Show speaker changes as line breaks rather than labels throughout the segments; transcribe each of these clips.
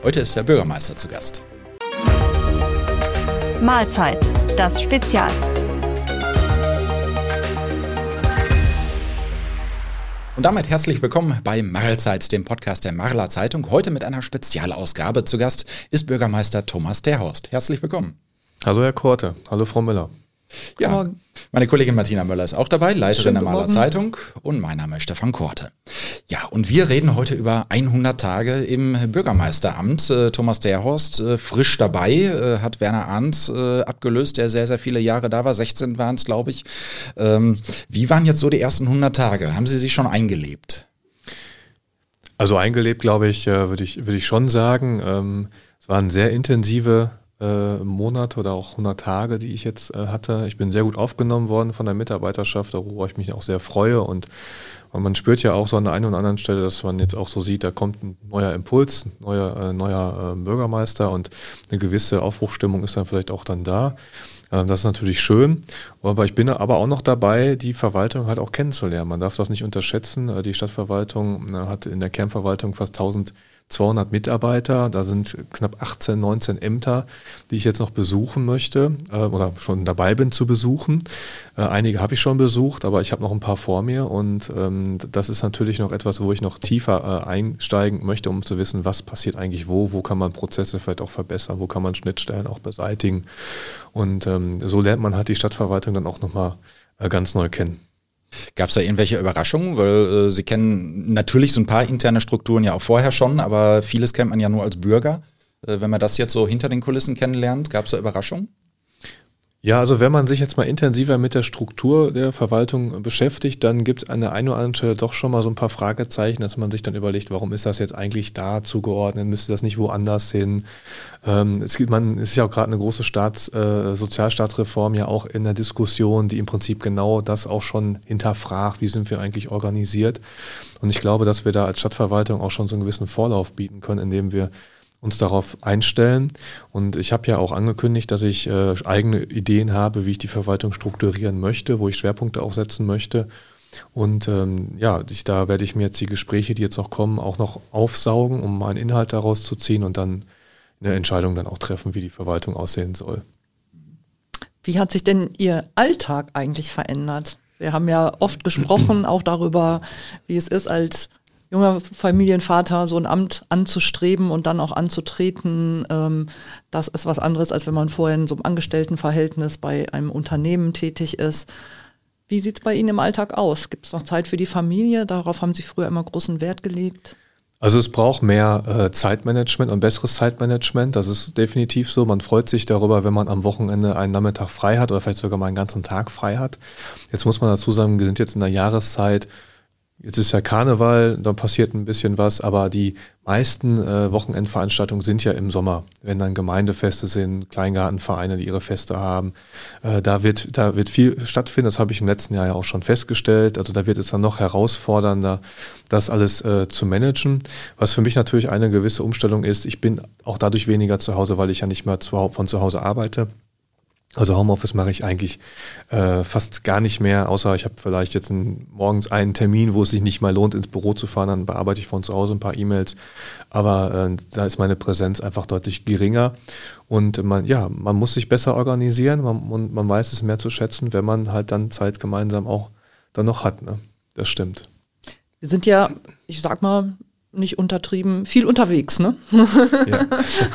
Heute ist der Bürgermeister zu Gast.
Mahlzeit, das Spezial.
Und damit herzlich willkommen bei Mahlzeit, dem Podcast der Marler Zeitung. Heute mit einer Spezialausgabe zu Gast ist Bürgermeister Thomas Terhorst. Herzlich willkommen.
Hallo Herr Korte, hallo Frau Müller.
Ja, meine Kollegin Martina Müller ist auch dabei, Leiterin der Marler Zeitung, und mein Name ist Stefan Korte. Ja, und wir reden heute über 100 Tage im Bürgermeisteramt. Thomas Terhorst, frisch dabei, hat Werner Arndt abgelöst, der sehr, sehr viele Jahre da war, 16 waren es, glaube ich. Wie waren jetzt so die ersten 100 Tage? Haben Sie sich schon eingelebt?
Also eingelebt, glaube ich, würde ich schon sagen. Es waren sehr intensive Monate oder auch 100 Tage, die ich jetzt hatte. Ich bin sehr gut aufgenommen worden von der Mitarbeiterschaft, worüber ich mich auch sehr freue. Und man spürt ja auch so an der einen oder anderen Stelle, dass man jetzt auch so sieht, da kommt ein neuer Impuls, ein neuer Bürgermeister, und eine gewisse Aufbruchsstimmung ist dann vielleicht auch dann da. Das ist natürlich schön, aber ich bin aber auch noch dabei, die Verwaltung halt auch kennenzulernen. Man darf das nicht unterschätzen. Die Stadtverwaltung hat in der Kernverwaltung fast 1200 Mitarbeiter. Da sind knapp 18, 19 Ämter, die ich jetzt noch besuchen möchte oder schon dabei bin zu besuchen. Einige habe ich schon besucht, aber ich habe noch ein paar vor mir, und das ist natürlich noch etwas, wo ich noch tiefer einsteigen möchte, um zu wissen, was passiert eigentlich wo kann man Prozesse vielleicht auch verbessern, wo kann man Schnittstellen auch beseitigen, und so lernt man halt die Stadtverwaltung dann auch nochmal ganz neu kennen.
Gab es da irgendwelche Überraschungen? Weil Sie kennen natürlich so ein paar interne Strukturen ja auch vorher schon, aber vieles kennt man ja nur als Bürger. Wenn man das jetzt so hinter den Kulissen kennenlernt, gab es da Überraschungen?
Ja, also wenn man sich jetzt mal intensiver mit der Struktur der Verwaltung beschäftigt, dann gibt es an der einen oder anderen Stelle doch schon mal so ein paar Fragezeichen, dass man sich dann überlegt, warum ist das jetzt eigentlich da zugeordnet, müsste das nicht woanders hin? Es ist ja auch gerade eine große Sozialstaatsreform ja auch in der Diskussion, die im Prinzip genau das auch schon hinterfragt, wie sind wir eigentlich organisiert? Und ich glaube, dass wir da als Stadtverwaltung auch schon so einen gewissen Vorlauf bieten können, indem wir uns darauf einstellen. Und ich habe ja auch angekündigt, dass ich eigene Ideen habe, wie ich die Verwaltung strukturieren möchte, wo ich Schwerpunkte auch setzen möchte. Und da werde ich mir jetzt die Gespräche, die jetzt noch kommen, auch noch aufsaugen, um einen Inhalt daraus zu ziehen und dann eine Entscheidung dann auch treffen, wie die Verwaltung aussehen soll.
Wie hat sich denn Ihr Alltag eigentlich verändert? Wir haben ja oft gesprochen, auch darüber, wie es ist, als junger Familienvater so ein Amt anzustreben und dann auch anzutreten. Das ist was anderes, als wenn man vorher in so einem Angestelltenverhältnis bei einem Unternehmen tätig ist. Wie sieht es bei Ihnen im Alltag aus? Gibt es noch Zeit für die Familie? Darauf haben Sie früher immer großen Wert gelegt.
Also es braucht mehr Zeitmanagement und besseres Zeitmanagement. Das ist definitiv so. Man freut sich darüber, wenn man am Wochenende einen Nachmittag frei hat oder vielleicht sogar mal einen ganzen Tag frei hat. Jetzt muss man dazu sagen, wir sind jetzt in der Jahreszeit. Jetzt ist ja Karneval, da passiert ein bisschen was, aber die meisten Wochenendveranstaltungen sind ja im Sommer, wenn dann Gemeindefeste sind, Kleingartenvereine, die ihre Feste haben. Da wird viel stattfinden, das habe ich im letzten Jahr ja auch schon festgestellt. Also da wird es dann noch herausfordernder, das alles zu managen. Was für mich natürlich eine gewisse Umstellung ist, ich bin auch dadurch weniger zu Hause, weil ich ja nicht mehr von zu Hause arbeite. Also Homeoffice mache ich eigentlich fast gar nicht mehr, außer ich habe vielleicht jetzt morgens einen Termin, wo es sich nicht mal lohnt, ins Büro zu fahren, dann bearbeite ich von zu Hause ein paar E-Mails, aber da ist meine Präsenz einfach deutlich geringer, und man muss sich besser organisieren, und man weiß es mehr zu schätzen, wenn man halt dann Zeit gemeinsam auch dann noch hat, ne? Das stimmt.
Sie sind ja, ich sag mal, nicht untertrieben, viel unterwegs, ne?
Ja.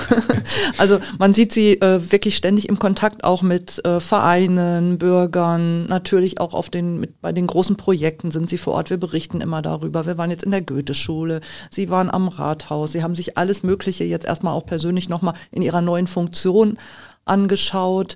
Also man sieht Sie wirklich ständig im Kontakt auch mit Vereinen, Bürgern, natürlich auch bei den großen Projekten sind Sie vor Ort. Wir berichten immer darüber. Wir waren jetzt in der Goethe-Schule, Sie waren am Rathaus, Sie haben sich alles Mögliche jetzt erstmal auch persönlich nochmal in Ihrer neuen Funktion angeschaut.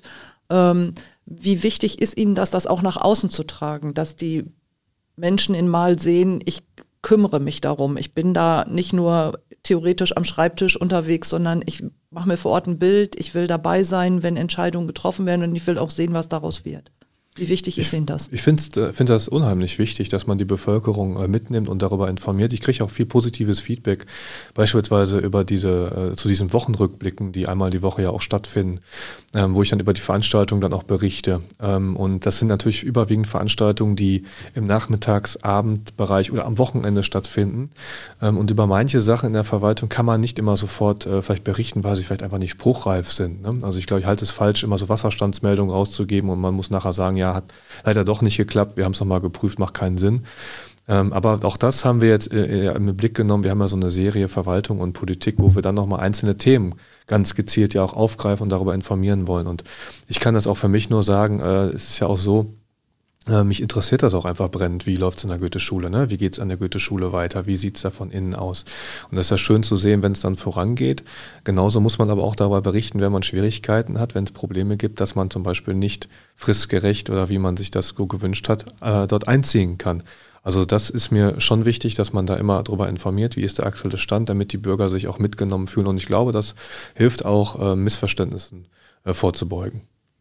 Wie wichtig ist Ihnen das auch nach außen zu tragen, dass die Menschen in Marl sehen, ich kümmere mich darum. Ich bin da nicht nur theoretisch am Schreibtisch unterwegs, sondern ich mache mir vor Ort ein Bild. Ich will dabei sein, wenn Entscheidungen getroffen werden, und ich will auch sehen, was daraus wird. Wie wichtig ist Ihnen das?
Ich finde das unheimlich wichtig, dass man die Bevölkerung mitnimmt und darüber informiert. Ich kriege auch viel positives Feedback, beispielsweise über zu diesen Wochenrückblicken, die einmal die Woche ja auch stattfinden, wo ich dann über die Veranstaltung dann auch berichte. Und das sind natürlich überwiegend Veranstaltungen, die im Nachmittags-Abendbereich oder am Wochenende stattfinden. Und über manche Sachen in der Verwaltung kann man nicht immer sofort vielleicht berichten, weil sie vielleicht einfach nicht spruchreif sind. Ne? Also ich glaube, ich halte es falsch, immer so Wasserstandsmeldungen rauszugeben und man muss nachher sagen, ja, hat leider doch nicht geklappt, wir haben es nochmal geprüft, macht keinen Sinn. Aber auch das haben wir jetzt im Blick genommen. Wir haben ja so eine Serie Verwaltung und Politik, wo wir dann nochmal einzelne Themen ganz gezielt ja auch aufgreifen und darüber informieren wollen. Und ich kann das auch für mich nur sagen, es ist ja auch so, mich interessiert das auch einfach brennend. Wie läuft es in der Goethe-Schule? Ne? Wie geht es an der Goethe-Schule weiter? Wie sieht es da von innen aus? Und das ist ja schön zu sehen, wenn es dann vorangeht. Genauso muss man aber auch darüber berichten, wenn man Schwierigkeiten hat, wenn es Probleme gibt, dass man zum Beispiel nicht fristgerecht oder wie man sich das so gewünscht hat, dort einziehen kann. Also das ist mir schon wichtig, dass man da immer darüber informiert, wie ist der aktuelle Stand, damit die Bürger sich auch mitgenommen fühlen. Und ich glaube, das hilft auch, Missverständnissen vorzubeugen.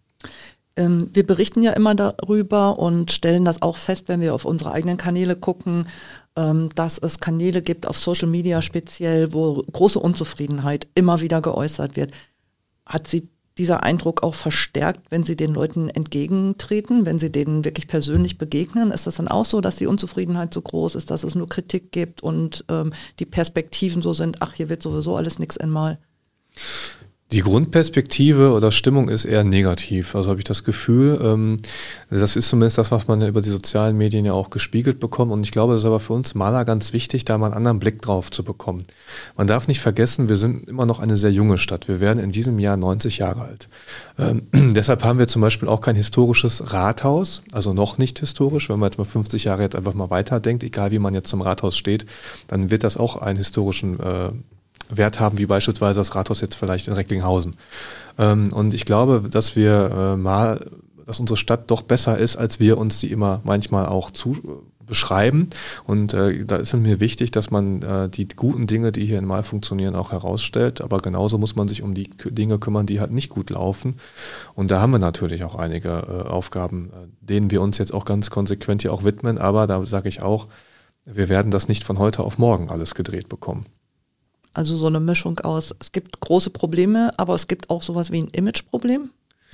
Wir berichten ja immer darüber und stellen das auch fest, wenn wir auf unsere eigenen Kanäle gucken, dass es Kanäle gibt, auf Social Media speziell, wo große Unzufriedenheit immer wieder geäußert wird. Hat Sie dieser Eindruck auch verstärkt, wenn Sie den Leuten entgegentreten, wenn Sie denen wirklich persönlich begegnen? Ist das dann auch so, dass die Unzufriedenheit so groß ist, dass es nur Kritik gibt und die Perspektiven so sind, ach, hier wird sowieso alles nix einmal?
Die Grundperspektive oder Stimmung ist eher negativ. Also habe ich das Gefühl, das ist zumindest das, was man ja über die sozialen Medien ja auch gespiegelt bekommt. Und ich glaube, das ist aber für uns Maler ganz wichtig, da mal einen anderen Blick drauf zu bekommen. Man darf nicht vergessen, wir sind immer noch eine sehr junge Stadt. Wir werden in diesem Jahr 90 Jahre alt. Deshalb haben wir zum Beispiel auch kein historisches Rathaus, also noch nicht historisch. Wenn man jetzt mal 50 Jahre jetzt einfach mal weiterdenkt, egal wie man jetzt zum Rathaus steht, dann wird das auch einen historischen Wert haben, wie beispielsweise das Rathaus jetzt vielleicht in Recklinghausen. Und ich glaube, dass dass unsere Stadt doch besser ist, als wir uns die immer manchmal auch beschreiben. Und da ist mir wichtig, dass man die guten Dinge, die hier in Mahl funktionieren, auch herausstellt. Aber genauso muss man sich um die Dinge kümmern, die halt nicht gut laufen. Und da haben wir natürlich auch einige Aufgaben, denen wir uns jetzt auch ganz konsequent hier auch widmen. Aber da sage ich auch, wir werden das nicht von heute auf morgen alles gedreht bekommen.
Also so eine Mischung aus, es gibt große Probleme, aber es gibt auch sowas wie ein Imageproblem?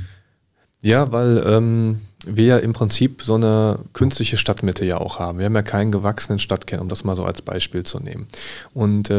Ja, weil wir ja im Prinzip so eine künstliche Stadtmitte ja auch haben. Wir haben ja keinen gewachsenen Stadtkern, um das mal so als Beispiel zu nehmen. Und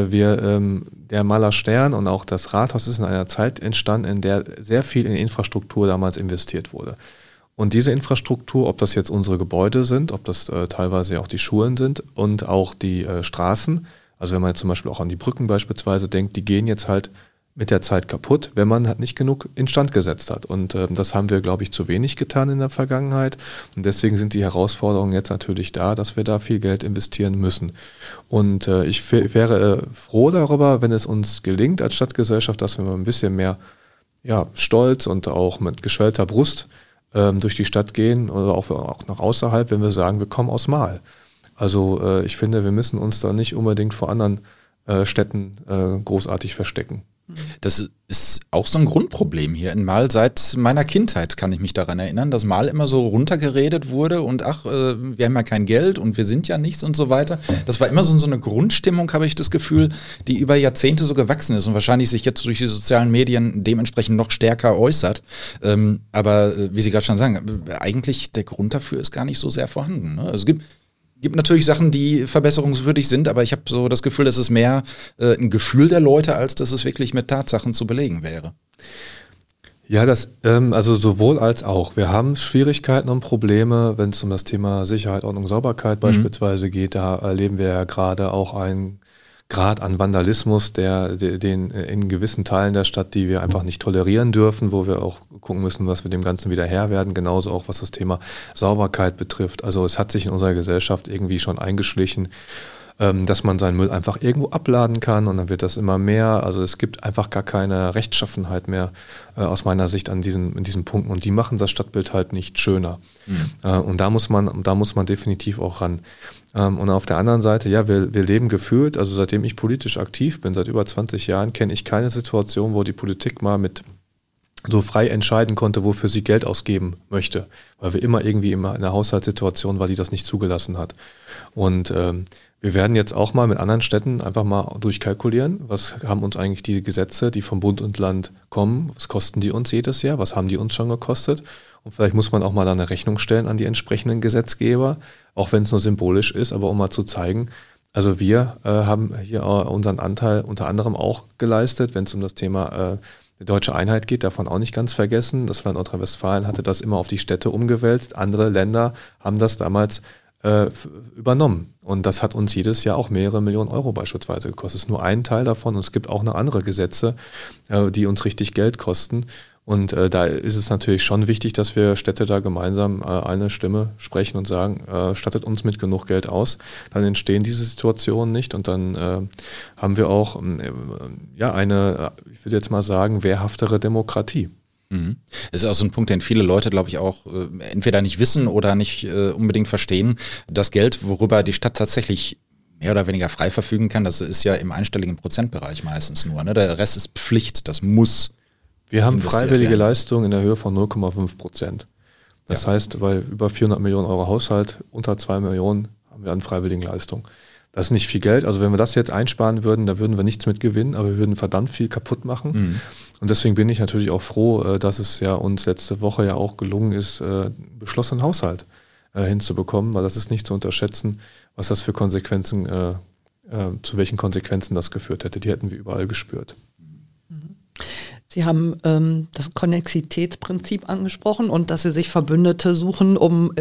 der Maler Stern und auch das Rathaus ist in einer Zeit entstanden, in der sehr viel in Infrastruktur damals investiert wurde. Und diese Infrastruktur, ob das jetzt unsere Gebäude sind, ob das teilweise auch die Schulen sind und auch die Straßen, also wenn man jetzt zum Beispiel auch an die Brücken beispielsweise denkt, die gehen jetzt halt mit der Zeit kaputt, wenn man halt nicht genug instand gesetzt hat. Und das haben wir, glaube ich, zu wenig getan in der Vergangenheit. Und deswegen sind die Herausforderungen jetzt natürlich da, dass wir da viel Geld investieren müssen. Und ich wäre froh darüber, wenn es uns gelingt als Stadtgesellschaft, dass wir mal ein bisschen mehr Stolz und auch mit geschwellter Brust durch die Stadt gehen oder auch nach außerhalb, wenn wir sagen, wir kommen aus Mahl. Also ich finde, wir müssen uns da nicht unbedingt vor anderen Städten großartig verstecken.
Das ist auch so ein Grundproblem hier in Mahl. Seit meiner Kindheit kann ich mich daran erinnern, dass Mahl immer so runtergeredet wurde und wir haben ja kein Geld und wir sind ja nichts und so weiter. Das war immer so eine Grundstimmung, habe ich das Gefühl, die über Jahrzehnte so gewachsen ist und wahrscheinlich sich jetzt durch die sozialen Medien dementsprechend noch stärker äußert. Aber wie Sie gerade schon sagen, eigentlich der Grund dafür ist gar nicht so sehr vorhanden. Ne? Es gibt natürlich Sachen, die verbesserungswürdig sind, aber ich habe so das Gefühl, es ist mehr ein Gefühl der Leute, als dass es wirklich mit Tatsachen zu belegen wäre.
Ja, also sowohl als auch. Wir haben Schwierigkeiten und Probleme, wenn es um das Thema Sicherheit, Ordnung, Sauberkeit beispielsweise geht. Da erleben wir ja gerade auch einen Grad an Vandalismus, den in gewissen Teilen der Stadt, die wir einfach nicht tolerieren dürfen, wo wir auch gucken müssen, was wir dem Ganzen wieder Herr werden, genauso auch was das Thema Sauberkeit betrifft. Also es hat sich in unserer Gesellschaft irgendwie schon eingeschlichen, dass man seinen Müll einfach irgendwo abladen kann und dann wird das immer mehr. Also es gibt einfach gar keine Rechtschaffenheit mehr aus meiner Sicht in diesen Punkten und die machen das Stadtbild halt nicht schöner. Und da muss man definitiv auch ran. Und auf der anderen Seite, ja, wir leben gefühlt, also seitdem ich politisch aktiv bin, seit über 20 Jahren, kenne ich keine Situation, wo die Politik mal mit so frei entscheiden konnte, wofür sie Geld ausgeben möchte, weil wir immer irgendwie in einer Haushaltssituation war, die das nicht zugelassen hat. Und wir werden jetzt auch mal mit anderen Städten einfach mal durchkalkulieren, was haben uns eigentlich die Gesetze, die vom Bund und Land kommen, was kosten die uns jedes Jahr, was haben die uns schon gekostet, und vielleicht muss man auch mal da eine Rechnung stellen an die entsprechenden Gesetzgeber, auch wenn es nur symbolisch ist, aber um mal zu zeigen, also wir haben hier unseren Anteil unter anderem auch geleistet, wenn es um das Thema die deutsche Einheit geht, davon auch nicht ganz vergessen. Das Land Nordrhein-Westfalen hatte das immer auf die Städte umgewälzt. Andere Länder haben das damals übernommen. Und das hat uns jedes Jahr auch mehrere Millionen Euro beispielsweise gekostet. Das ist nur ein Teil davon. Und es gibt auch noch andere Gesetze, die uns richtig Geld kosten. Und da ist es natürlich schon wichtig, dass wir Städte da gemeinsam eine Stimme sprechen und sagen, stattet uns mit genug Geld aus. Dann entstehen diese Situationen nicht und dann haben wir auch eine, ich würde jetzt mal sagen, wehrhaftere Demokratie.
Das ist auch so ein Punkt, den viele Leute, glaube ich, auch entweder nicht wissen oder nicht unbedingt verstehen. Das Geld, worüber die Stadt tatsächlich mehr oder weniger frei verfügen kann, das ist ja im einstelligen Prozentbereich meistens nur. Ne? Der Rest ist Pflicht, das muss.
Wir haben freiwillige Leistungen in der Höhe von 0,5%. Das heißt, bei über 400 Millionen Euro Haushalt, unter 2 Millionen haben wir an freiwilligen Leistungen. Das ist nicht viel Geld. Also wenn wir das jetzt einsparen würden, da würden wir nichts mit gewinnen, aber wir würden verdammt viel kaputt machen. Und deswegen bin ich natürlich auch froh, dass es ja uns letzte Woche ja auch gelungen ist, einen beschlossenen Haushalt hinzubekommen, weil das ist nicht zu unterschätzen, was das für Konsequenzen, zu welchen Konsequenzen das geführt hätte. Die hätten wir überall gespürt.
Sie haben das Konnexitätsprinzip angesprochen und dass Sie sich Verbündete suchen, um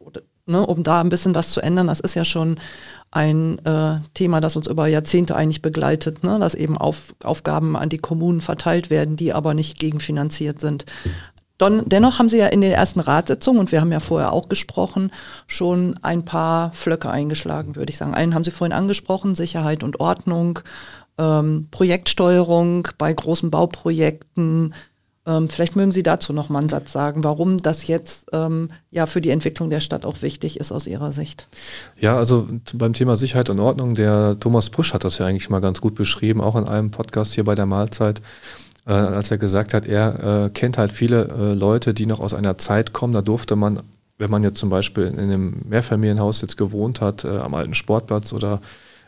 da ein bisschen was zu ändern. Das ist ja schon ein Thema, das uns über Jahrzehnte eigentlich begleitet, ne? Dass eben Aufgaben an die Kommunen verteilt werden, die aber nicht gegenfinanziert sind. Dennoch haben Sie ja in der ersten Ratssitzung, und wir haben ja vorher auch gesprochen, schon ein paar Pflöcke eingeschlagen, würde ich sagen. Einen haben Sie vorhin angesprochen, Sicherheit und Ordnung, Projektsteuerung bei großen Bauprojekten. Vielleicht mögen Sie dazu noch mal einen Satz sagen, warum das jetzt für die Entwicklung der Stadt auch wichtig ist aus Ihrer Sicht.
Ja, also beim Thema Sicherheit und Ordnung, der Thomas Brüsch hat das ja eigentlich mal ganz gut beschrieben, auch in einem Podcast hier bei der Mahlzeit, als er gesagt hat, er kennt halt viele Leute, die noch aus einer Zeit kommen, da durfte man, wenn man jetzt zum Beispiel in einem Mehrfamilienhaus jetzt gewohnt hat, am alten Sportplatz oder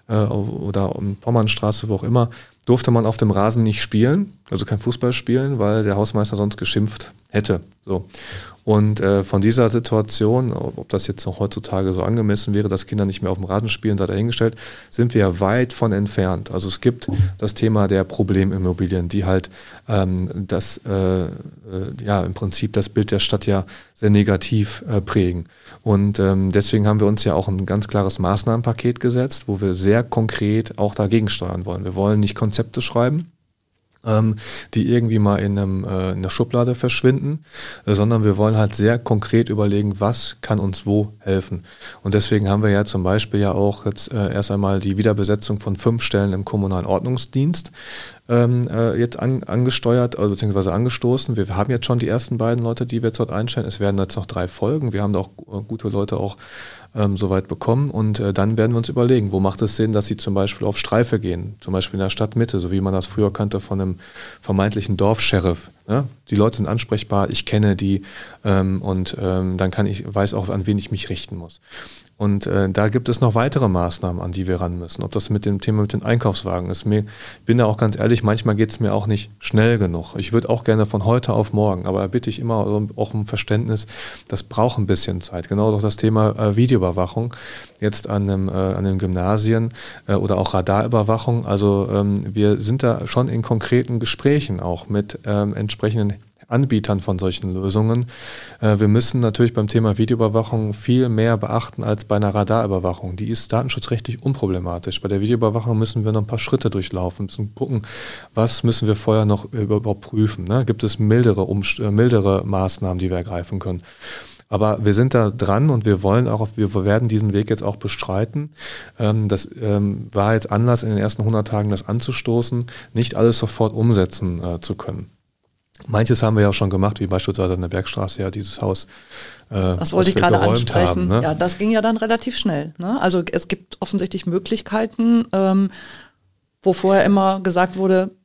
um Pommernstraße, wo auch immer, durfte man auf dem Rasen nicht spielen, also kein Fußball spielen, weil der Hausmeister sonst geschimpft hätte. So. Und von dieser Situation, ob das jetzt noch heutzutage so angemessen wäre, dass Kinder nicht mehr auf dem Rasen spielen, sei dahingestellt, sind wir ja weit von entfernt. Also es gibt das Thema der Problemimmobilien, die halt im Prinzip das Bild der Stadt ja sehr negativ prägen. Und deswegen haben wir uns ja auch ein ganz klares Maßnahmenpaket gesetzt, wo wir sehr konkret auch dagegen steuern wollen. Wir wollen nicht Konzepte schreiben, die irgendwie mal in der Schublade verschwinden, sondern wir wollen halt sehr konkret überlegen, was kann uns wo helfen. Und deswegen haben wir ja zum Beispiel ja auch jetzt erst einmal die Wiederbesetzung von 5 Stellen im kommunalen Ordnungsdienst jetzt angesteuert, also beziehungsweise angestoßen. Wir haben jetzt schon die ersten beiden Leute, die wir jetzt dort einstellen. Es werden jetzt noch 3 folgen. Wir haben da auch gute Leute auch soweit bekommen und dann werden wir uns überlegen, wo macht es Sinn, dass sie zum Beispiel auf Streife gehen, zum Beispiel in der Stadtmitte, so wie man das früher kannte von einem vermeintlichen Dorfsheriff. Ne? Die Leute sind ansprechbar, ich kenne die dann weiß auch, an wen ich mich richten muss. Und da gibt es noch weitere Maßnahmen, an die wir ran müssen. Ob das mit dem Thema mit den Einkaufswagen ist. Ich bin da auch ganz ehrlich, manchmal geht es mir auch nicht schnell genug. Ich würde auch gerne von heute auf morgen, aber da bitte ich immer auch um Verständnis, das braucht ein bisschen Zeit. Genau doch das Thema Videoüberwachung jetzt an den Gymnasien oder auch Radarüberwachung. Also wir sind da schon in konkreten Gesprächen auch mit entsprechenden Anbietern von solchen Lösungen. Wir müssen natürlich beim Thema Videoüberwachung viel mehr beachten als bei einer Radarüberwachung. Die ist datenschutzrechtlich unproblematisch. Bei der Videoüberwachung müssen wir noch ein paar Schritte durchlaufen, müssen gucken, was müssen wir vorher noch überhaupt prüfen. Ne? Gibt es mildere Maßnahmen, die wir ergreifen können? Aber wir sind da dran und wir werden diesen Weg jetzt auch bestreiten. Das war jetzt Anlass, in den ersten 100 Tagen das anzustoßen, nicht alles sofort umsetzen zu können. Manches haben wir ja auch schon gemacht, wie beispielsweise in der Bergstraße ja dieses Haus.
Das wollte ich gerade ansprechen.
Haben, ne?
Ja, das ging ja dann relativ schnell. Ne? Also es gibt offensichtlich Möglichkeiten, wo vorher immer gesagt wurde,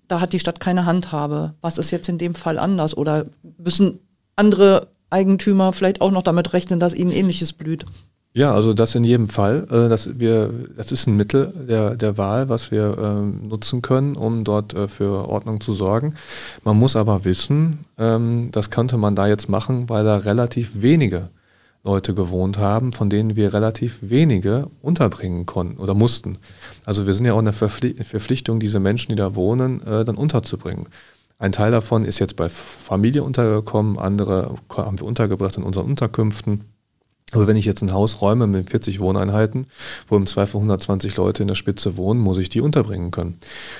da hat die Stadt keine Handhabe. Was ist jetzt in dem Fall anders? Oder müssen andere Eigentümer vielleicht auch noch damit rechnen, dass ihnen Ähnliches blüht?
Ja, also das in jedem Fall. Das ist ein Mittel der Wahl, was wir nutzen können, um dort für Ordnung zu sorgen. Man muss aber wissen, das könnte man da jetzt machen, weil da relativ wenige Leute gewohnt haben, von denen wir relativ wenige unterbringen konnten oder mussten. Also wir sind ja auch in der Verpflichtung, diese Menschen, die da wohnen, dann unterzubringen. Ein Teil davon ist jetzt bei Familie untergekommen, andere haben wir untergebracht in unseren Unterkünften. Aber wenn ich jetzt ein Haus räume mit 40 Wohneinheiten, wo im Zweifel 120 Leute in der Spitze wohnen, muss ich die unterbringen können.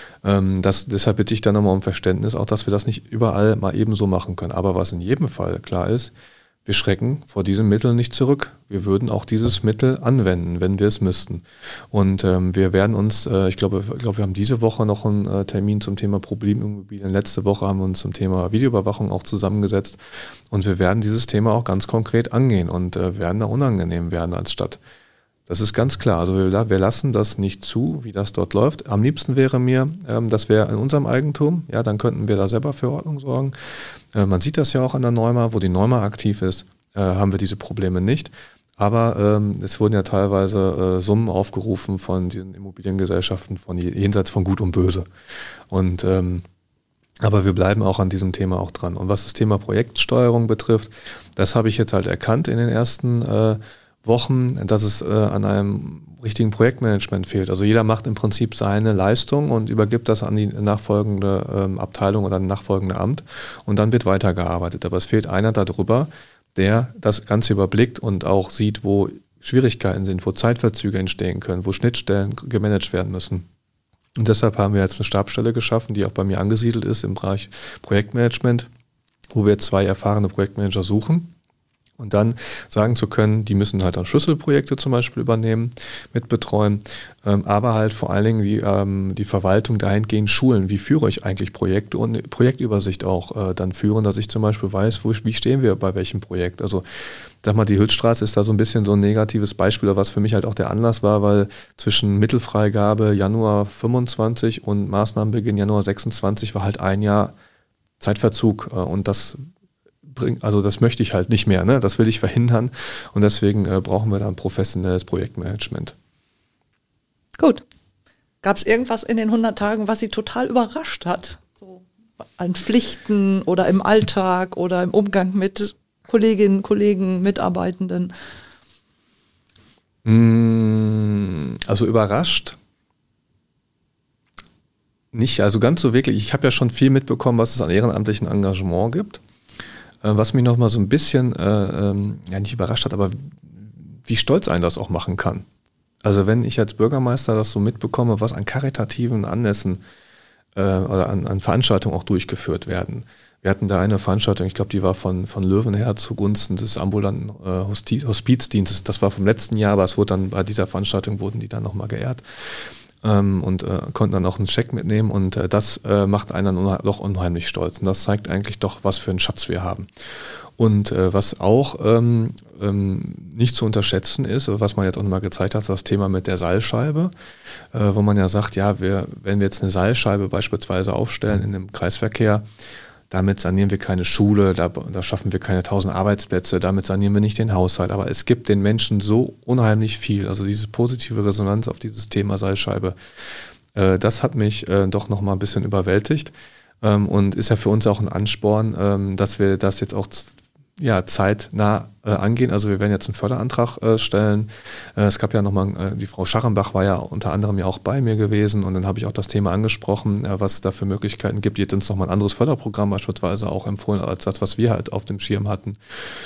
Deshalb bitte ich da nochmal um Verständnis, auch dass wir das nicht überall mal eben so machen können. Aber was in jedem Fall klar ist, wir schrecken vor diesem Mittel nicht zurück. Wir würden auch dieses Mittel anwenden, wenn wir es müssten. Und wir werden uns, ich glaube, wir haben diese Woche noch einen Termin zum Thema Problemimmobilien. Letzte Woche haben wir uns zum Thema Videoüberwachung auch zusammengesetzt. Und wir werden dieses Thema auch ganz konkret angehen und werden da unangenehm werden als Stadt. Das ist ganz klar. Also wir lassen das nicht zu, wie das dort läuft. Am liebsten wäre mir, das wäre in unserem Eigentum. Ja, dann könnten wir da selber für Ordnung sorgen. Man sieht das ja auch an der Neuma, wo die Neuma aktiv ist, haben wir diese Probleme nicht. Aber es wurden ja teilweise Summen aufgerufen von den Immobiliengesellschaften von jenseits von Gut und Böse. Und aber wir bleiben auch an diesem Thema auch dran. Und was das Thema Projektsteuerung betrifft, das habe ich jetzt halt erkannt in den ersten Wochen, dass es an einem richtigen Projektmanagement fehlt. Also jeder macht im Prinzip seine Leistung und übergibt das an die nachfolgende Abteilung oder ein nachfolgende Amt und dann wird weitergearbeitet. Aber es fehlt einer darüber, der das Ganze überblickt und auch sieht, wo Schwierigkeiten sind, wo Zeitverzüge entstehen können, wo Schnittstellen gemanagt werden müssen. Und deshalb haben wir jetzt eine Stabsstelle geschaffen, die auch bei mir angesiedelt ist im Bereich Projektmanagement, wo wir 2 erfahrene Projektmanager suchen. Und dann sagen zu können, die müssen halt dann Schlüsselprojekte zum Beispiel übernehmen, mitbetreuen, aber halt vor allen Dingen die Verwaltung dahingehend schulen. Wie führe ich eigentlich Projekte und eine Projektübersicht auch dann führen, dass ich zum Beispiel weiß, wie stehen wir bei welchem Projekt. Also sag mal, die Hülsstraße ist da so ein bisschen so ein negatives Beispiel, was für mich halt auch der Anlass war, weil zwischen Mittelfreigabe Januar 25 und Maßnahmenbeginn Januar 26 war halt ein Jahr Zeitverzug und das möchte ich halt nicht mehr, ne? Das will ich verhindern und deswegen brauchen wir da ein professionelles Projektmanagement.
Gut. Gab es irgendwas in den 100 Tagen, was Sie total überrascht hat? So an Pflichten oder im Alltag oder im Umgang mit Kolleginnen, Kollegen, Mitarbeitenden?
Also überrascht nicht, also ganz so wirklich. Ich habe ja schon viel mitbekommen, was es an ehrenamtlichen Engagement gibt. Was mich noch mal so ein bisschen, nicht überrascht hat, aber wie stolz einen das auch machen kann. Also wenn ich als Bürgermeister das so mitbekomme, was an karitativen Anlässen oder an Veranstaltungen auch durchgeführt werden. Wir hatten da eine Veranstaltung, ich glaube, die war von Löwenherz zugunsten des ambulanten Hospizdienstes. Das war vom letzten Jahr, aber es wurde dann bei dieser Veranstaltung wurden die dann nochmal geehrt. Und konnten dann auch einen Scheck mitnehmen und das macht einen dann doch unheimlich stolz. Und das zeigt eigentlich doch, was für einen Schatz wir haben. Und was auch nicht zu unterschätzen ist, was man jetzt auch nochmal gezeigt hat, das Thema mit der Seilscheibe, wo man ja sagt, ja, wenn wir jetzt eine Seilscheibe beispielsweise aufstellen in dem Kreisverkehr, damit sanieren wir keine Schule, da schaffen wir keine 1000 Arbeitsplätze, damit sanieren wir nicht den Haushalt. Aber es gibt den Menschen so unheimlich viel. Also diese positive Resonanz auf dieses Thema Seilscheibe, das hat mich doch nochmal ein bisschen überwältigt und ist ja für uns auch ein Ansporn, dass wir das jetzt auch zeitnah angehen. Also wir werden jetzt einen Förderantrag stellen. Es gab ja nochmal, die Frau Scharrenbach war ja unter anderem ja auch bei mir gewesen und dann habe ich auch das Thema angesprochen, was es da für Möglichkeiten gibt. Die hat uns nochmal ein anderes Förderprogramm beispielsweise auch empfohlen, als das, was wir halt auf dem Schirm hatten.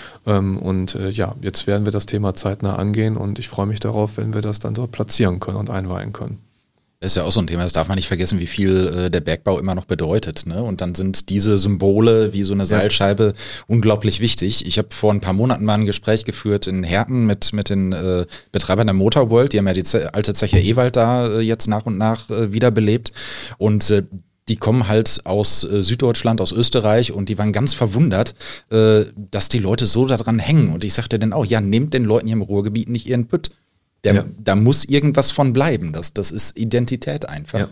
Jetzt werden wir das Thema zeitnah angehen und ich freue mich darauf, wenn wir das dann dort platzieren können und einweihen können.
Das ist ja auch so ein Thema, das darf man nicht vergessen, wie viel der Bergbau immer noch bedeutet, ne? Und dann sind diese Symbole wie so eine Seilscheibe unglaublich wichtig. Ich habe vor ein paar Monaten mal ein Gespräch geführt in Herten mit den Betreibern der Motorworld. Die haben ja die alte Zeche Ewald da jetzt nach und nach wiederbelebt. Und die kommen halt aus Süddeutschland, aus Österreich und die waren ganz verwundert, dass die Leute so daran hängen. Und ich sagte dann auch, ja, nehmt den Leuten hier im Ruhrgebiet nicht ihren Pütt. Da muss irgendwas von bleiben. Das ist Identität einfach. Ja.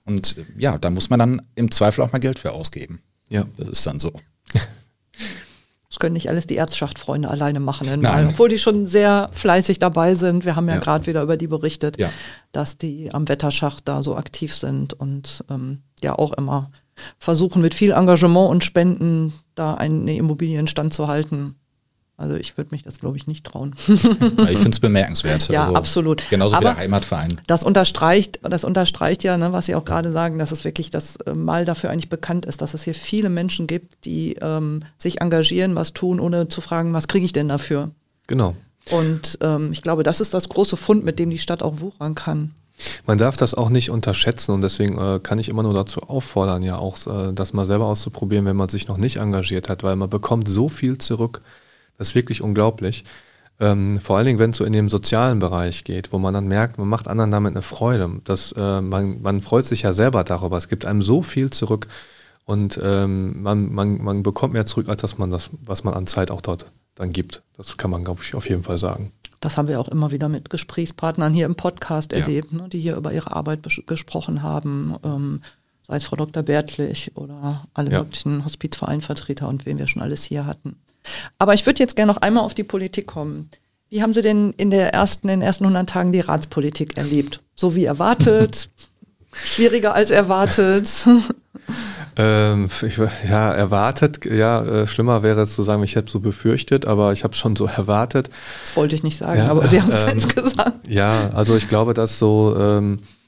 Und ja, da muss man dann im Zweifel auch mal Geld für ausgeben.
Ja.
Das ist dann so.
Das können nicht alles die Erzschachtfreunde alleine machen,
Nein.
obwohl die schon sehr fleißig dabei sind. Wir haben ja gerade wieder über die berichtet,
Ja.
dass die am Wetterschacht da so aktiv sind und ja auch immer versuchen mit viel Engagement und Spenden da eine Immobilie in Stand zu halten. Also ich würde mich das, glaube ich, nicht trauen.
Ich finde es bemerkenswert.
Ja, absolut.
Genauso wie
Aber
der Heimatverein.
Das unterstreicht ja, ne, was Sie auch gerade sagen, dass es wirklich das Mal dafür eigentlich bekannt ist, dass es hier viele Menschen gibt, die sich engagieren, was tun, ohne zu fragen, was kriege ich denn dafür?
Genau.
Und ich glaube, das ist das große Fund, mit dem die Stadt auch wuchern kann.
Man darf das auch nicht unterschätzen und deswegen kann ich immer nur dazu auffordern, ja auch das mal selber auszuprobieren, wenn man sich noch nicht engagiert hat, weil man bekommt so viel zurück. Das ist wirklich unglaublich. Vor allen Dingen, wenn es so in den sozialen Bereich geht, wo man dann merkt, man macht anderen damit eine Freude. Man freut sich ja selber darüber. Es gibt einem so viel zurück und man bekommt mehr zurück, als was man an Zeit auch dort dann gibt. Das kann man, glaube ich, auf jeden Fall sagen.
Das haben wir auch immer wieder mit Gesprächspartnern hier im Podcast erlebt, ne, die hier über ihre Arbeit gesprochen haben. Sei es Frau Dr. Bertlich oder alle möglichen Hospizvereinvertreter und wen wir schon alles hier hatten. Aber ich würde jetzt gerne noch einmal auf die Politik kommen. Wie haben Sie denn in den ersten 100 Tagen die Ratspolitik erlebt? So wie erwartet? Schwieriger als erwartet?
Erwartet. Schlimmer wäre es zu sagen, ich hätte so befürchtet, aber ich habe es schon so erwartet.
Das wollte ich nicht sagen, aber Sie haben es jetzt gesagt.
Ja, also ich glaube, dass so...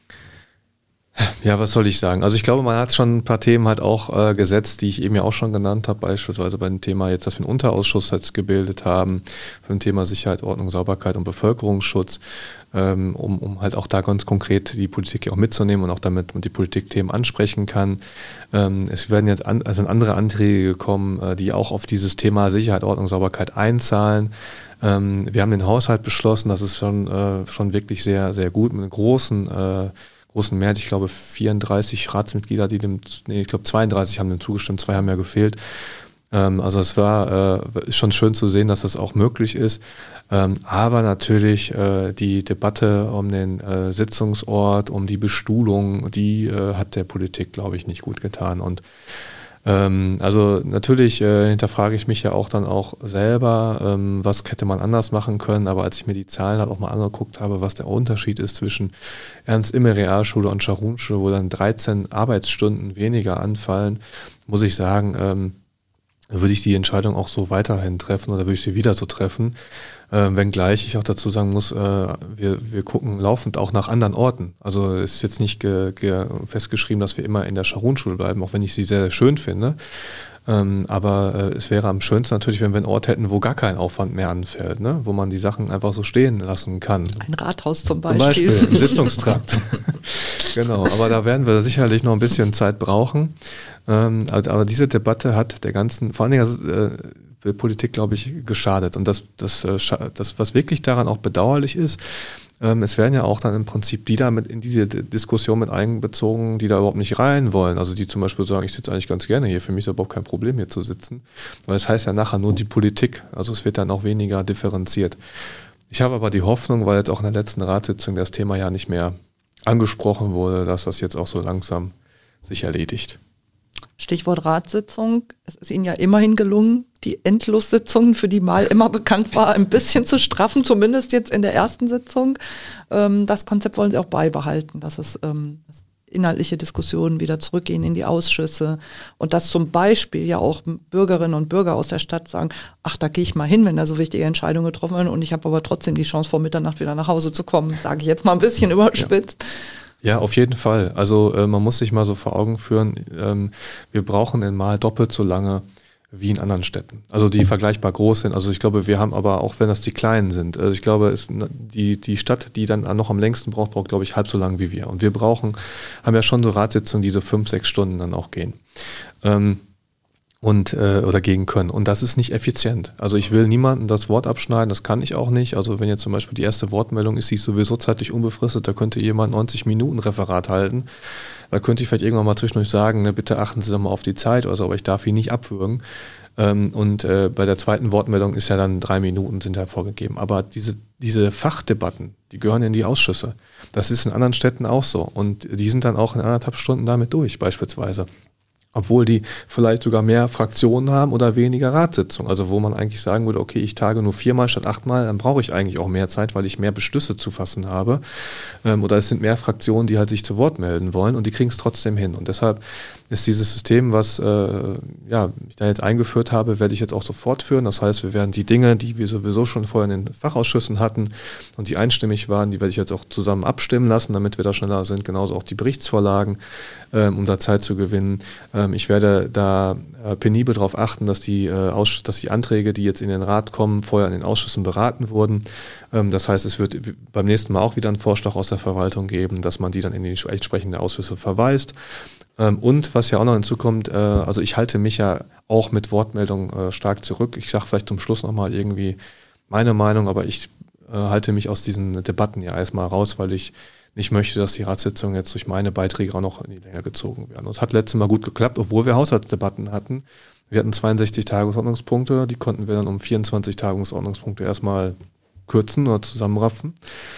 was soll ich sagen? Also ich glaube, man hat schon ein paar Themen halt auch gesetzt, die ich eben ja auch schon genannt habe, beispielsweise bei dem Thema jetzt, dass wir einen Unterausschuss jetzt gebildet haben, für ein Thema Sicherheit, Ordnung, Sauberkeit und Bevölkerungsschutz, um halt auch da ganz konkret die Politik auch mitzunehmen und auch damit man die Politikthemen ansprechen kann. Es werden jetzt andere Anträge gekommen, die auch auf dieses Thema Sicherheit, Ordnung, Sauberkeit einzahlen. Wir haben den Haushalt beschlossen, das ist schon wirklich sehr, sehr gut, mit einem großen Mehrheit, ich glaube 34 Ratsmitglieder, ich glaube 32 haben dem zugestimmt, 2 haben ja gefehlt. Also es ist schon schön zu sehen, dass das auch möglich ist. Aber natürlich die Debatte um den Sitzungsort, um die Bestuhlung, die hat der Politik, glaube ich, nicht gut getan. Und also natürlich hinterfrage ich mich ja auch dann auch selber, was hätte man anders machen können, aber als ich mir die Zahlen halt auch mal angeguckt habe, was der Unterschied ist zwischen Ernst-Imme-Realschule und Scharun-Schule, wo dann 13 Arbeitsstunden weniger anfallen, muss ich sagen, würde ich die Entscheidung auch so weiterhin treffen oder würde ich sie wieder so treffen. Wenngleich ich auch dazu sagen muss, wir gucken laufend auch nach anderen Orten. Also es ist jetzt nicht festgeschrieben, dass wir immer in der Scharun-Schule bleiben, auch wenn ich sie sehr, sehr schön finde. Aber es wäre am schönsten natürlich, wenn wir einen Ort hätten, wo gar kein Aufwand mehr anfällt, ne? Wo man die Sachen einfach so stehen lassen kann.
Ein Rathaus zum Beispiel.
Ein Sitzungstrakt. Genau, aber da werden wir sicherlich noch ein bisschen Zeit brauchen. Aber diese Debatte hat vor allen Dingen der Politik, glaube ich, geschadet. Und das, was wirklich daran auch bedauerlich ist, es werden ja auch dann im Prinzip die da in diese Diskussion mit einbezogen, die da überhaupt nicht rein wollen. Also die zum Beispiel sagen, ich sitze eigentlich ganz gerne hier, für mich ist überhaupt kein Problem hier zu sitzen. Weil es heißt ja nachher nur die Politik, also es wird dann auch weniger differenziert. Ich habe aber die Hoffnung, weil jetzt auch in der letzten Ratssitzung das Thema ja nicht mehr angesprochen wurde, dass das jetzt auch so langsam sich erledigt.
Stichwort Ratssitzung. Es ist Ihnen ja immerhin gelungen, die Endlossitzungen, für die mal immer bekannt war, ein bisschen zu straffen, zumindest jetzt in der ersten Sitzung. Das Konzept wollen Sie auch beibehalten, dass dass inhaltliche Diskussionen wieder zurückgehen in die Ausschüsse und dass zum Beispiel ja auch Bürgerinnen und Bürger aus der Stadt sagen, ach, da gehe ich mal hin, wenn da so wichtige Entscheidungen getroffen werden und ich habe aber trotzdem die Chance, vor Mitternacht wieder nach Hause zu kommen, sage ich jetzt mal ein bisschen überspitzt.
Ja, auf jeden Fall. Also man muss sich mal so vor Augen führen, wir brauchen in Mahl doppelt so lange wie in anderen Städten. Also die vergleichbar groß sind. Also ich glaube, wir haben aber, auch wenn das die kleinen sind, also ich glaube, die Stadt, die dann noch am längsten braucht, glaube ich, halb so lang wie wir. Und wir haben ja schon so Ratssitzungen, die so 5-6 Stunden dann auch gehen. Oder gehen können. Und das ist nicht effizient. Also ich will niemandem das Wort abschneiden, das kann ich auch nicht. Also wenn jetzt zum Beispiel die erste Wortmeldung ist, die ist sowieso zeitlich unbefristet, da könnte jemand 90 Minuten Referat halten. Da könnte ich vielleicht irgendwann mal zwischendurch sagen, ne, bitte achten Sie doch mal auf die Zeit oder so, aber ich darf ihn nicht abwürgen. Und bei der zweiten Wortmeldung ist ja dann 3 Minuten sind ja vorgegeben. Aber diese Fachdebatten, die gehören in die Ausschüsse. Das ist in anderen Städten auch so. Und die sind dann auch in 1,5 Stunden damit durch, beispielsweise. Obwohl die vielleicht sogar mehr Fraktionen haben oder weniger Ratssitzungen. Also wo man eigentlich sagen würde, okay, ich tage nur 4-mal statt 8-mal, dann brauche ich eigentlich auch mehr Zeit, weil ich mehr Beschlüsse zu fassen habe. Oder es sind mehr Fraktionen, die halt sich zu Wort melden wollen und die kriegen es trotzdem hin. Und deshalb ist dieses System, was ich da jetzt eingeführt habe, werde ich jetzt auch so fortführen. Das heißt, wir werden die Dinge, die wir sowieso schon vorher in den Fachausschüssen hatten und die einstimmig waren, die werde ich jetzt auch zusammen abstimmen lassen, damit wir da schneller sind. Genauso auch die Berichtsvorlagen, um da Zeit zu gewinnen. Ich werde da penibel darauf achten, dass die Anträge, die jetzt in den Rat kommen, vorher in den Ausschüssen beraten wurden. Das heißt, es wird beim nächsten Mal auch wieder einen Vorschlag aus der Verwaltung geben, dass man die dann in die entsprechenden Ausschüsse verweist. Und was ja auch noch hinzukommt, also ich halte mich ja auch mit Wortmeldungen stark zurück. Ich sage vielleicht zum Schluss nochmal irgendwie meine Meinung, aber ich halte mich aus diesen Debatten ja erstmal raus, weil ich nicht möchte, dass die Ratssitzungen jetzt durch meine Beiträge auch noch in die Länge gezogen werden. Und es hat letztes Mal gut geklappt, obwohl wir Haushaltsdebatten hatten. Wir hatten 62 Tagesordnungspunkte, die konnten wir dann um 24 Tagesordnungspunkte erstmal kürzen oder zusammenraffen.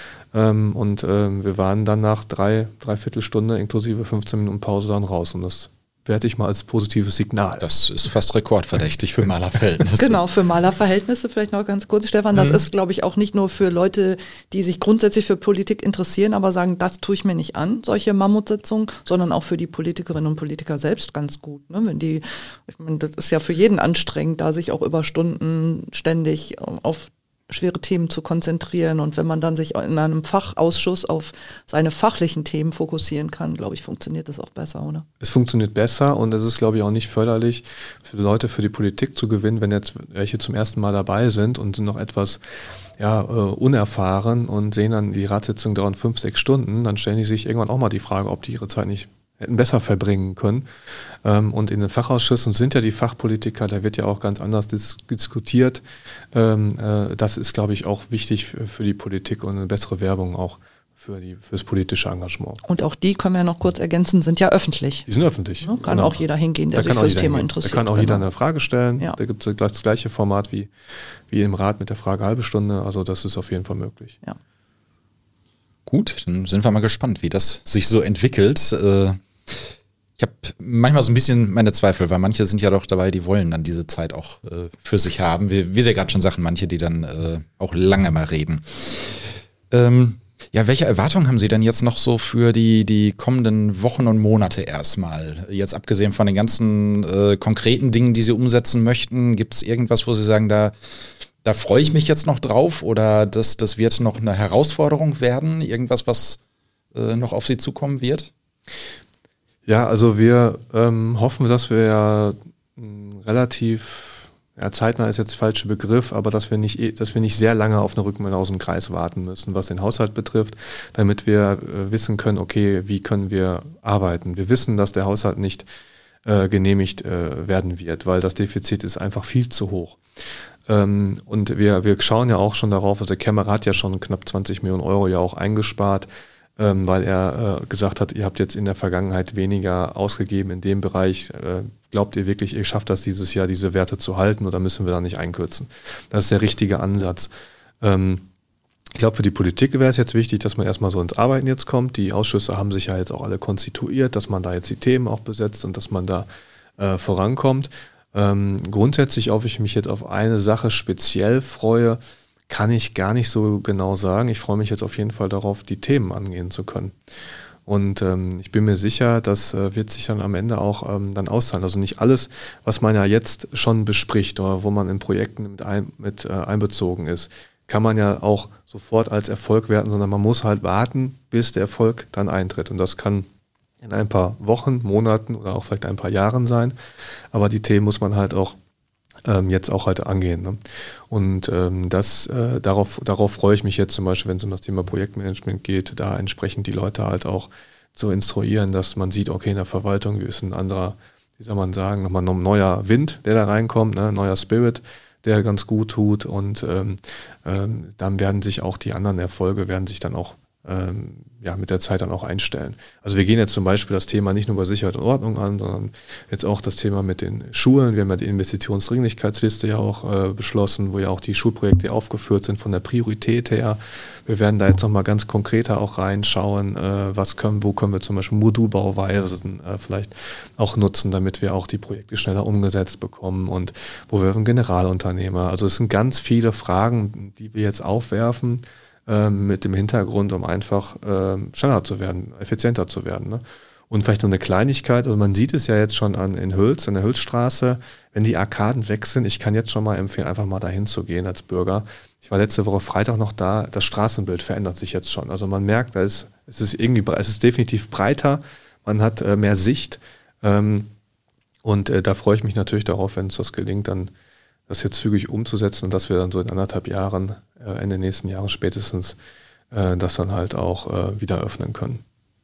Wir waren dann nach dreiviertel Stunde inklusive 15 Minuten Pause dann raus. Und das werte ich mal als positives Signal.
Das ist fast rekordverdächtig für Malerverhältnisse.
Genau, für Malerverhältnisse vielleicht noch ganz kurz, Stefan. Das ist, glaube ich, auch nicht nur für Leute, die sich grundsätzlich für Politik interessieren, aber sagen, das tue ich mir nicht an, solche Mammutsitzungen, sondern auch für die Politikerinnen und Politiker selbst ganz gut. Ne? Ich meine, das ist ja für jeden anstrengend, da sich auch über Stunden ständig auf schwere Themen zu konzentrieren, und wenn man dann sich in einem Fachausschuss auf seine fachlichen Themen fokussieren kann, glaube ich, funktioniert das auch besser, oder?
Es funktioniert besser, und es ist, glaube ich, auch nicht förderlich für Leute für die Politik zu gewinnen, wenn jetzt welche zum ersten Mal dabei sind und sind noch etwas unerfahren und sehen dann, die Ratssitzungen dauern 5-6 Stunden, dann stellen die sich irgendwann auch mal die Frage, ob die ihre Zeit nicht hätten besser verbringen können. Und in den Fachausschüssen sind ja die Fachpolitiker, da wird ja auch ganz anders diskutiert. Das ist, glaube ich, auch wichtig für die Politik und eine bessere Werbung auch fürs politische Engagement.
Und auch die, können wir ja noch kurz ergänzen, sind ja öffentlich.
Die sind öffentlich.
Ja, kann auch jeder hingehen, der sich fürs Thema interessiert.
Da kann auch jeder eine Frage stellen.
Ja.
Da gibt es das gleiche Format wie im Rat mit der Frage halbe Stunde. Also das ist auf jeden Fall möglich.
Ja.
Gut, dann sind wir mal gespannt, wie das sich so entwickelt. Ich habe manchmal so ein bisschen meine Zweifel, weil manche sind ja doch dabei, die wollen dann diese Zeit auch für sich haben. Wie Sie gerade schon sagten, manche, die dann auch lange mal reden. Welche Erwartungen haben Sie denn jetzt noch so für die kommenden Wochen und Monate erstmal? Jetzt abgesehen von den ganzen konkreten Dingen, die Sie umsetzen möchten, gibt es irgendwas, wo Sie sagen, da freue ich mich jetzt noch drauf, oder das wird noch eine Herausforderung werden? Irgendwas, was noch auf Sie zukommen wird?
Ja, also wir hoffen, dass wir relativ, zeitnah ist jetzt der falsche Begriff, aber dass wir nicht sehr lange auf eine Rückmeldung aus dem Kreis warten müssen, was den Haushalt betrifft, damit wir wissen können, okay, wie können wir arbeiten. Wir wissen, dass der Haushalt nicht genehmigt werden wird, weil das Defizit ist einfach viel zu hoch. Und wir schauen ja auch schon darauf, also der Kämmerer hat ja schon knapp 20 Millionen Euro ja auch eingespart, weil er gesagt hat, ihr habt jetzt in der Vergangenheit weniger ausgegeben in dem Bereich. Glaubt ihr wirklich, ihr schafft das dieses Jahr, diese Werte zu halten, oder müssen wir da nicht einkürzen? Das ist der richtige Ansatz. Ich glaube, für die Politik wäre es jetzt wichtig, dass man erstmal so ins Arbeiten jetzt kommt. Die Ausschüsse haben sich ja jetzt auch alle konstituiert, dass man da jetzt die Themen auch besetzt und dass man da vorankommt. Grundsätzlich, ob ich mich jetzt auf eine Sache speziell freue, kann ich gar nicht so genau sagen. Ich freue mich jetzt auf jeden Fall darauf, die Themen angehen zu können. Und ich bin mir sicher, das wird sich dann am Ende auch dann auszahlen. Also nicht alles, was man ja jetzt schon bespricht oder wo man in Projekten mit einbezogen ist, kann man ja auch sofort als Erfolg werten, sondern man muss halt warten, bis der Erfolg dann eintritt. Und das kann in ein paar Wochen, Monaten oder auch vielleicht ein paar Jahren sein. Aber die Themen muss man halt auch jetzt auch halt angehen. Ne? Und darauf freue ich mich jetzt zum Beispiel, wenn es um das Thema Projektmanagement geht, da entsprechend die Leute halt auch zu instruieren, dass man sieht, okay, in der Verwaltung ist ein anderer, wie soll man sagen, nochmal ein neuer Wind, der da reinkommt, ne? Ein neuer Spirit, der ganz gut tut, und dann werden sich auch die anderen Erfolge dann auch mit der Zeit dann auch einstellen. Also wir gehen jetzt zum Beispiel das Thema nicht nur bei Sicherheit und Ordnung an, sondern jetzt auch das Thema mit den Schulen. Wir haben ja die Investitionsdringlichkeitsliste ja auch beschlossen, wo ja auch die Schulprojekte aufgeführt sind von der Priorität her. Wir werden da jetzt nochmal ganz konkreter auch reinschauen, wo können wir zum Beispiel Modulbauweisen vielleicht auch nutzen, damit wir auch die Projekte schneller umgesetzt bekommen und wo wir einen Generalunternehmer. Also es sind ganz viele Fragen, die wir jetzt aufwerfen, mit dem Hintergrund, um einfach schneller zu werden, effizienter zu werden. Ne? Und vielleicht noch eine Kleinigkeit, also man sieht es ja jetzt schon in Hüls, in der Hülsstraße, wenn die Arkaden weg sind, ich kann jetzt schon mal empfehlen, einfach mal dahin zu gehen als Bürger. Ich war letzte Woche Freitag noch da, das Straßenbild verändert sich jetzt schon. Also man merkt, es ist definitiv breiter, man hat mehr Sicht und da freue ich mich natürlich darauf, wenn uns das gelingt, dann das jetzt zügig umzusetzen und dass wir dann so in 1,5 Jahren, Ende nächsten Jahres spätestens, das dann halt auch wieder öffnen können.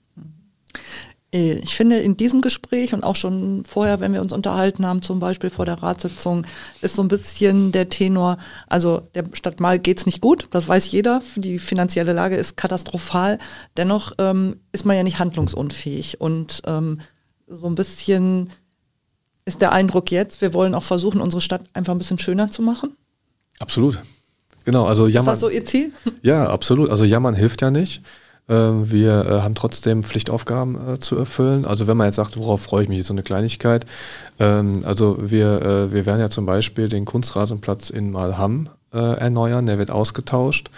Ich finde, in diesem Gespräch und auch schon vorher, wenn wir uns unterhalten haben, zum Beispiel vor der Ratssitzung, ist so ein bisschen der Tenor, also der Stadt Marl geht's nicht gut, das weiß jeder, die finanzielle Lage ist katastrophal, dennoch ist man ja nicht handlungsunfähig und so ein bisschen ist der Eindruck jetzt, wir wollen auch versuchen, unsere Stadt einfach ein bisschen schöner zu machen?
Absolut. Genau, also jammern.
Ist das so Ihr Ziel?
Ja, absolut. Also jammern hilft ja nicht. Wir haben trotzdem Pflichtaufgaben zu erfüllen. Also wenn man jetzt sagt, worauf freue ich mich, ist so eine Kleinigkeit. Also wir werden ja zum Beispiel den Kunstrasenplatz in Malham erneuern, der wird ausgetauscht.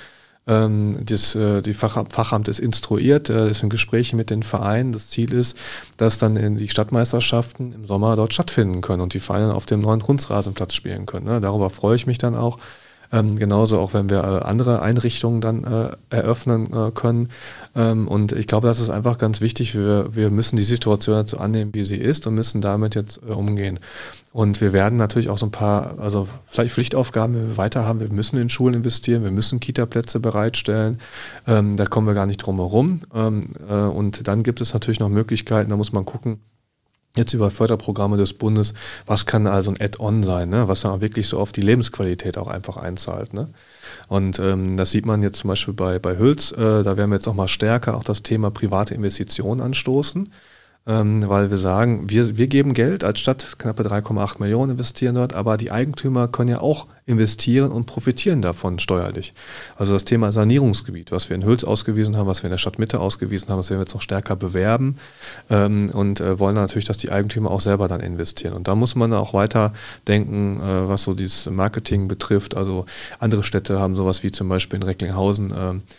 Die Fachamt ist instruiert, ist in Gesprächen mit den Vereinen. Das Ziel ist, dass dann die Stadtmeisterschaften im Sommer dort stattfinden können und die Vereine auf dem neuen Kunstrasenplatz spielen können. Ne? Darüber freue ich mich dann auch. Genauso auch, wenn wir andere Einrichtungen dann eröffnen können. Und ich glaube, das ist einfach ganz wichtig. Wir müssen die Situation dazu annehmen, wie sie ist und müssen damit jetzt umgehen. Und wir werden natürlich auch so ein paar, also vielleicht Pflichtaufgaben, wenn wir weiter haben. Wir müssen in Schulen investieren, wir müssen Kita-Plätze bereitstellen. Da kommen wir gar nicht drum herum. Und dann gibt es natürlich noch Möglichkeiten, da muss man gucken, jetzt über Förderprogramme des Bundes, was kann also ein Add-on sein, ne? Was dann wirklich so auf die Lebensqualität auch einfach einzahlt. Ne? Und das sieht man jetzt zum Beispiel bei Hüls, da werden wir jetzt auch mal stärker auch das Thema private Investitionen anstoßen, weil wir sagen, wir geben Geld als Stadt, knappe 3,8 Millionen investieren dort, aber die Eigentümer können ja auch investieren und profitieren davon steuerlich. Also das Thema Sanierungsgebiet, was wir in Hüls ausgewiesen haben, was wir in der Stadtmitte ausgewiesen haben, das werden wir jetzt noch stärker bewerben und wollen natürlich, dass die Eigentümer auch selber dann investieren. Und da muss man auch weiter denken, was so dieses Marketing betrifft. Also andere Städte haben sowas wie zum Beispiel in Recklinghausen,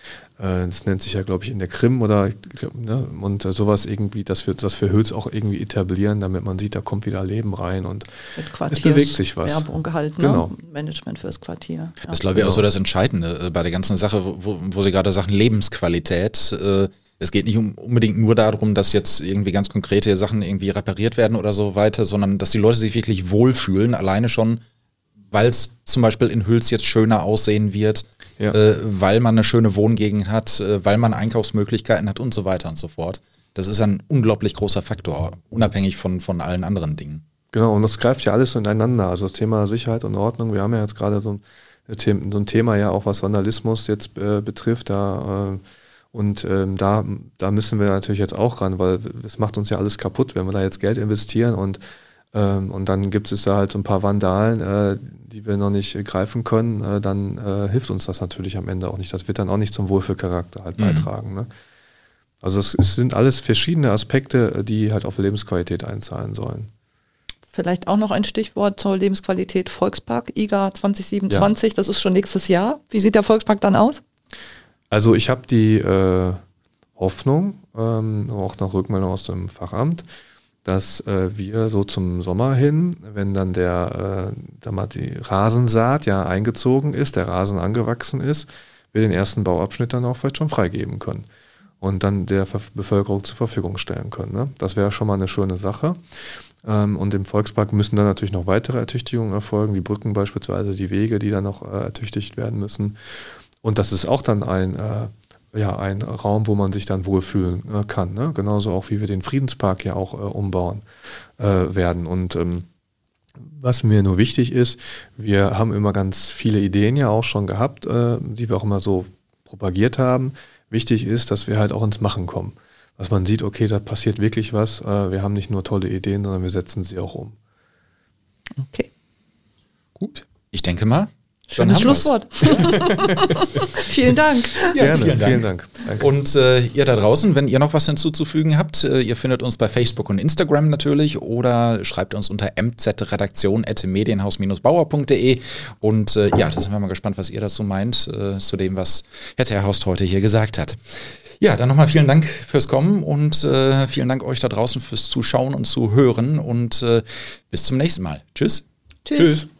das nennt sich ja, glaube ich, in der Krim oder ne? Und sowas irgendwie, dass wir Hüls auch irgendwie etablieren, damit man sieht, da kommt wieder Leben rein und es bewegt sich was.
Werbung halt,
genau.
Ne? Management fürs Quartier. Ja.
Das ist, glaube ich, auch so das Entscheidende bei der ganzen Sache, wo Sie gerade sagen, Lebensqualität. Es geht nicht unbedingt nur darum, dass jetzt irgendwie ganz konkrete Sachen irgendwie repariert werden oder so weiter, sondern dass die Leute sich wirklich wohlfühlen, alleine schon, weil es zum Beispiel in Hüls jetzt schöner aussehen wird, ja. Weil man eine schöne Wohngegend hat, weil man Einkaufsmöglichkeiten hat und so weiter und so fort. Das ist ein unglaublich großer Faktor, unabhängig von allen anderen Dingen.
Genau, und das greift ja alles ineinander. Also das Thema Sicherheit und Ordnung, wir haben ja jetzt gerade so ein Thema ja auch, was Vandalismus jetzt betrifft, da müssen wir natürlich jetzt auch ran, weil das macht uns ja alles kaputt, wenn wir da jetzt Geld investieren und dann gibt es da halt so ein paar Vandalen, die wir noch nicht greifen können, dann hilft uns das natürlich am Ende auch nicht. Das wird dann auch nicht zum Wohlfühlcharakter halt beitragen. Ne? Also es sind alles verschiedene Aspekte, die halt auf Lebensqualität einzahlen sollen.
Vielleicht auch noch ein Stichwort zur Lebensqualität: Volkspark, IGA 2027, ja. Das ist schon nächstes Jahr. Wie sieht der Volkspark dann aus? Also ich habe die Hoffnung, auch nach Rückmeldung aus dem Fachamt, dass wir so zum Sommer hin, wenn dann die Rasensaat ja eingezogen ist, der Rasen angewachsen ist, wir den ersten Bauabschnitt dann auch vielleicht schon freigeben können und dann der Bevölkerung zur Verfügung stellen können. Ne? Das wäre schon mal eine schöne Sache. Und im Volkspark müssen dann natürlich noch weitere Ertüchtigungen erfolgen, wie Brücken beispielsweise, die Wege, die dann noch ertüchtigt werden müssen. Und das ist auch dann ein Raum, wo man sich dann wohlfühlen kann. Ne? Genauso auch, wie wir den Friedenspark ja auch umbauen werden. Und was mir nur wichtig ist, wir haben immer ganz viele Ideen ja auch schon gehabt, die wir auch immer so
propagiert haben. Wichtig ist, dass wir halt auch ins Machen kommen. Dass man sieht, okay, da passiert wirklich was. Wir haben nicht nur tolle Ideen, sondern wir setzen sie auch um.
Okay.
Gut. Ich denke mal.
Schönes Schlusswort. Vielen Dank.
Ja, gerne, vielen Dank.
Danke. Und ihr da draußen, wenn ihr noch was hinzuzufügen habt, ihr findet uns bei Facebook und Instagram natürlich oder schreibt uns unter mzredaktion@medienhaus-bauer.de und da sind wir mal gespannt, was ihr dazu meint, zu dem, was Herr Terhorst heute hier gesagt hat. Ja, dann nochmal vielen Dank fürs Kommen und vielen Dank euch da draußen fürs Zuschauen und Zuhören und bis zum nächsten Mal. Tschüss.
Tschüss.